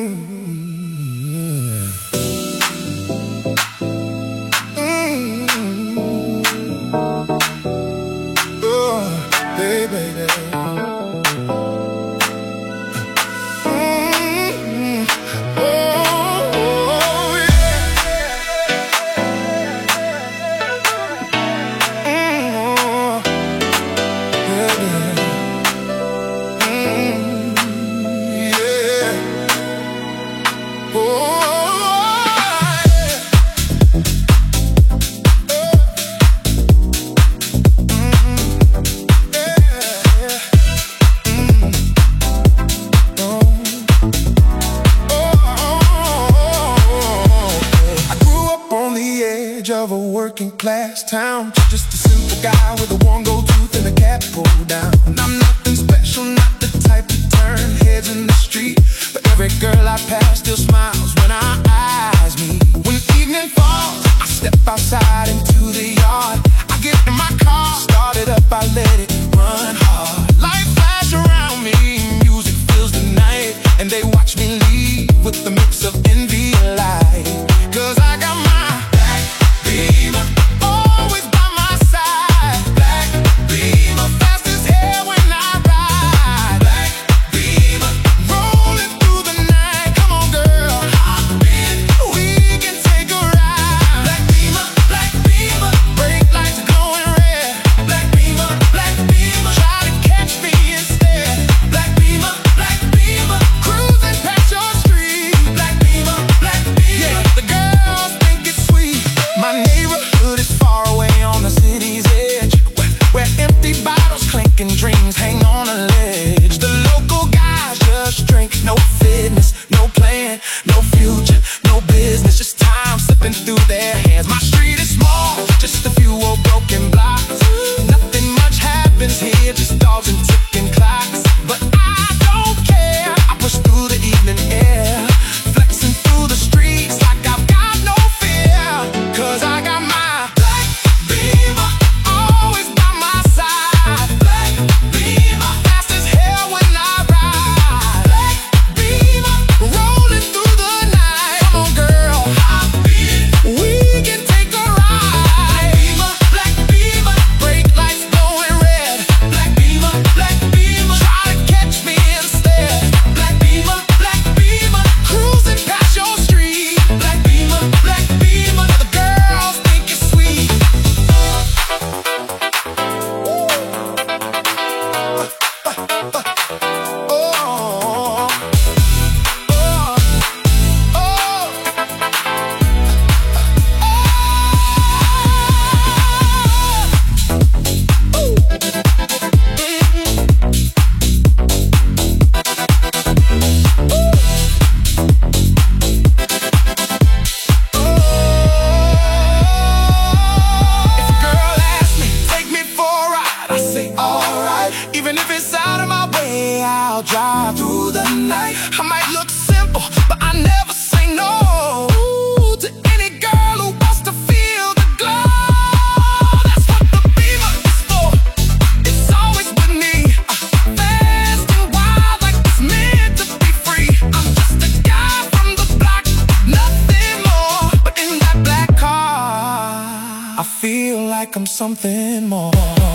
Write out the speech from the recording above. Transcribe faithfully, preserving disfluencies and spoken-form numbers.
Oh, hey, baby. Of a working class town, just a simple guy with a warm gold tooth and a cap pulled down. I'm nothing special, not the type to turn heads in the street, but every girl I pass still smiles when our eyes meet. When evening falls, I step outside into the yard. I get in my car, start it up, I let it run hard. Lights flash around me, music fills the night, and they watch me leave with the mix of envy and light. Cause I got my Beamer, always by my side. Black Beamer, fast as hell when I ride. Black Beamer, rolling through the night. Come on, girl, hop in, we can take a ride. Black Beamer, Black Beamer, brake lights glowing red. Black Beamer, Black Beamer, try to catch me instead. Black Beamer, Black Beamer, cruising past your street. Black Beamer, Black Beamer, yeah, the girls think it's sweet. My neighborhood is far away on the city's edge, where, where empty bottles clink and dreams hang on a ledge. The local guys just drink, no fitness, no plan, no future, no business, just time slipping through their hands. My street is small, just a few old broken blocks. Nothing much happens here, just dogs and ticking clocks. But I don't care, I push through the evening air, flexing through the streets like I've got no fear. Cause I got my Black Beamer, always by my side. Black Beamer, fast as hell when I ride. Black Beamer, rolling through the night. Come on, girl, hop in, we can take a ride. Black Beamer, Black Beamer, brake lights glowing red. Black Beamer, Black Beamer, try to catch me instead. Black Beamer, Black Beamer, cruising past your street. Black Beamer, Black Beamer, the girls think it's sweet. Oh, oh, even if it's out of my way, I'll drive through the night. I might look simple, but I never say no to any girl who wants to feel the glow. That's what the Beamer is for, it's always with me. Fast and wild like it's meant to be free. I'm just a guy from the block, nothing more. But in that black car, I feel like I'm something more.